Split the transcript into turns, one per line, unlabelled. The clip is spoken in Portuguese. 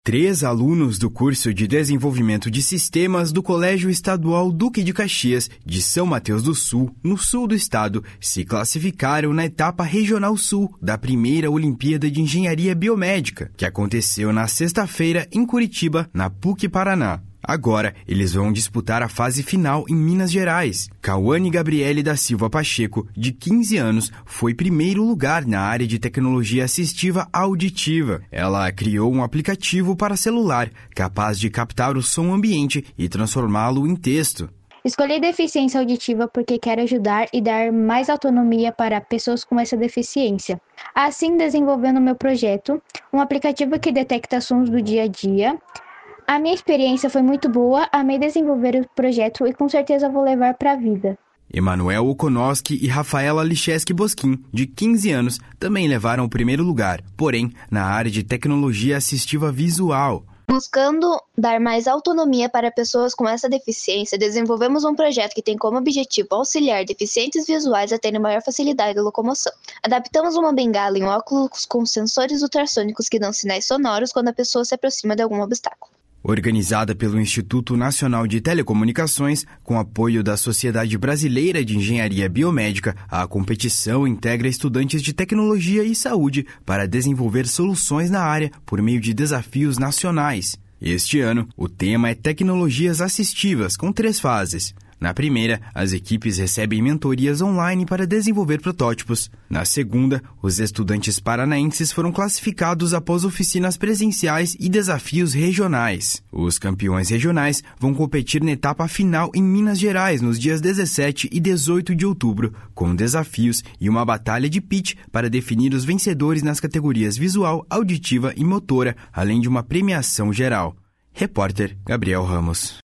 3 alunos do curso de Desenvolvimento de Sistemas do Colégio Estadual Duque de Caxias, de São Mateus do Sul, no sul do estado, se classificaram na etapa Regional Sul da primeira Olimpíada de Engenharia Biomédica, que aconteceu na sexta-feira em Curitiba, na PUC Paraná. Agora, eles vão disputar a fase final em Minas Gerais. Cauane Gabriele da Silva Pacheco, de 15 anos, foi primeiro lugar na área de tecnologia assistiva auditiva. Ela criou um aplicativo para celular, capaz de captar o som ambiente e transformá-lo em texto.
Escolhi deficiência auditiva porque quero ajudar e dar mais autonomia para pessoas com essa deficiência. Assim, desenvolvendo meu projeto, um aplicativo que detecta sons do dia a dia. A minha experiência foi muito boa, amei desenvolver o projeto e com certeza vou levar para a vida.
Emanuel Okonoski e Rafaela Licheski Bosquim, de 15 anos, também levaram o primeiro lugar, porém na área de tecnologia assistiva visual.
Buscando dar mais autonomia para pessoas com essa deficiência, desenvolvemos um projeto que tem como objetivo auxiliar deficientes visuais a terem maior facilidade de locomoção. Adaptamos uma bengala em óculos com sensores ultrassônicos que dão sinais sonoros quando a pessoa se aproxima de algum obstáculo.
Organizada pelo Instituto Nacional de Telecomunicações, com apoio da Sociedade Brasileira de Engenharia Biomédica, a competição integra estudantes de tecnologia e saúde para desenvolver soluções na área por meio de desafios nacionais. Este ano, o tema é Tecnologias Assistivas, com 3 fases. Na primeira, as equipes recebem mentorias online para desenvolver protótipos. Na segunda, os estudantes paranaenses foram classificados após oficinas presenciais e desafios regionais. Os campeões regionais vão competir na etapa final em Minas Gerais nos dias 17 e 18 de outubro, com desafios e uma batalha de pitch para definir os vencedores nas categorias visual, auditiva e motora, além de uma premiação geral. Repórter Gabriel Ramos.